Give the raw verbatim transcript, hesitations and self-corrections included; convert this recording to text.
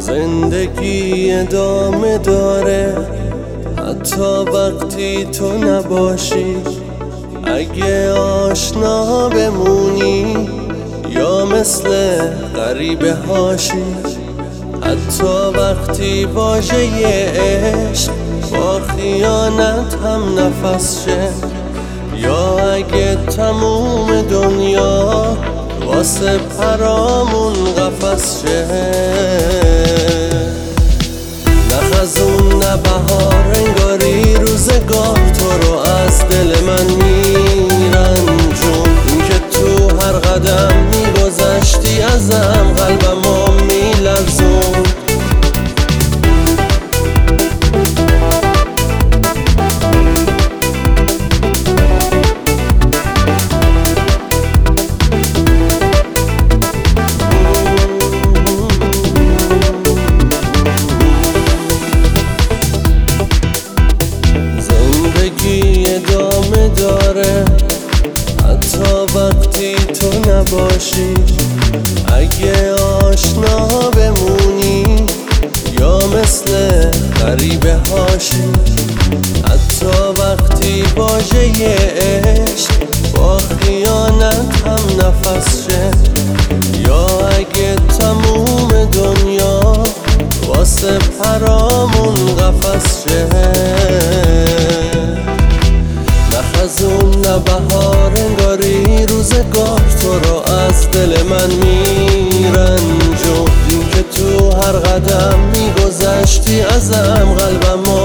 زندگی ادامه داره حتی وقتی تو نباشی. اگه آشنا بمونی یا مثل غریبه هاشی، حتی وقتی واژه عشق با خیانت هم نفس شه، یا اگه تموم دنیا واسه پرامون قفس شه. نه خزون نه بهار، انگاری روزگار تو رو از دل من میرنجون. این که تو هر قدم میگذشتی ازم قلبمو میلرزون. ادامه داره حتی وقتی تو نباشی. اگه آشنا بمونی یا مثل غریبه هاشی، حتی وقتی واژه عشق با خیانت هم نفس شه، یا اگه تموم دنیا واسه پرامون قفس شه. نه خزون نه بهار، انگاری روزگار تو رو از دل من میرنجون. این که تو هر قدم میگذشتی ازم قلبم